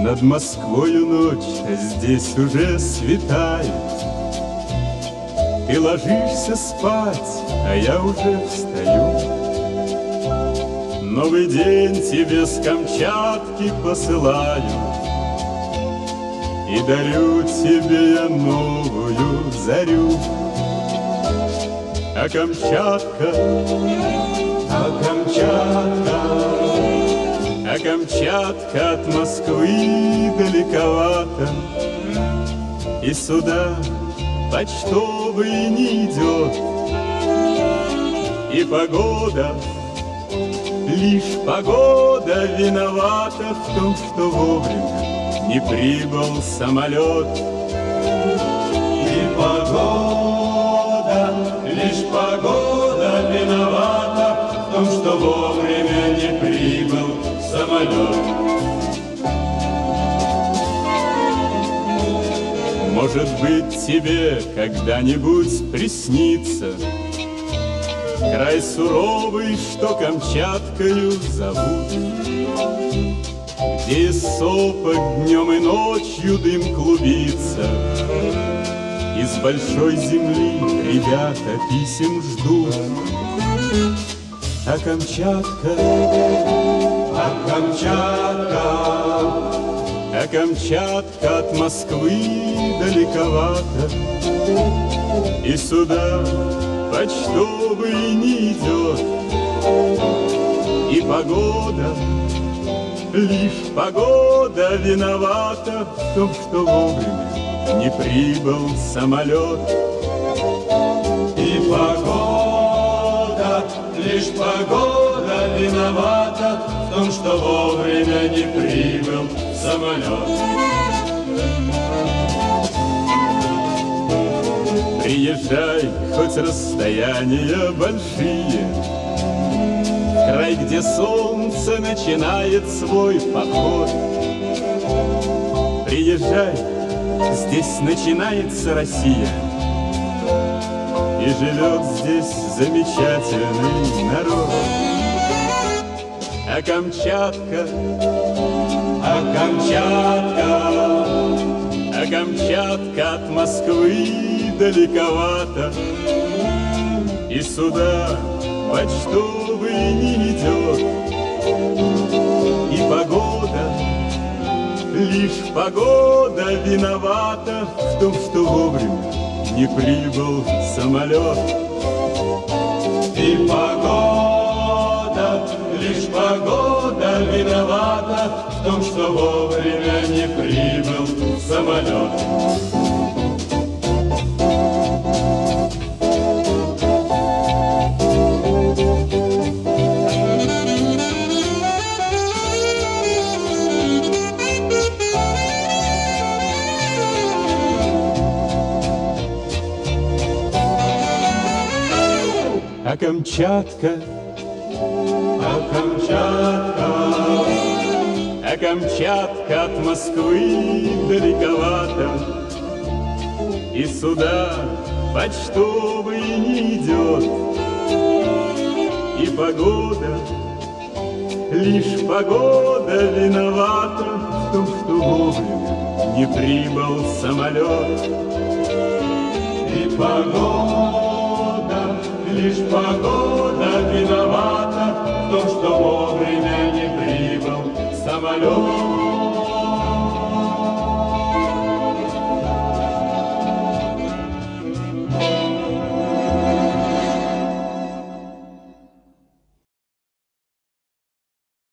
Над Москвою ночь, а здесь уже светает. Ты ложишься спать, а я уже встаю. Новый день тебе с Камчатки посылаю, и дарю тебе я новую зарю. А Камчатка, а Камчатка, а Камчатка от Москвы далековато, и сюда почтовый не идет. И погода, лишь погода виновата в том, что вовремя не прибыл самолет. И погода, лишь погода виновата в том, что вовремя не прибыл самолет. Может быть, тебе когда-нибудь приснится край суровый, что Камчаткою зовут, где из сопок днем и ночью дым клубится. Из большой земли ребята писем ждут. А Камчатка, а Камчатка, а Камчатка от Москвы далековато, и сюда почтовый не идет. И погода, лишь погода виновата в том, что вовремя не прибыл самолет. И погода, лишь погода виновата в том, что вовремя не прибыл самолет. Приезжай, хоть расстояния большие, в край, где солнце начинает свой поход. Приезжай, здесь начинается Россия, и живет здесь замечательный народ. А Камчатка, а Камчатка, а Камчатка от Москвы далековато, и сюда почтовый не идет. И погода, лишь погода виновата в том, что вовремя не прибыл самолет. И погода, лишь погода виновата в том, что вовремя не прибыл самолет. А Камчатка, а Камчатка, а Камчатка от Москвы далековато, и сюда почтовый не идет. И погода, лишь погода виновата в том, что вовремя не прибыл самолет. И погода, лишь погода виновата в том, что вовремя не прибыл самолет.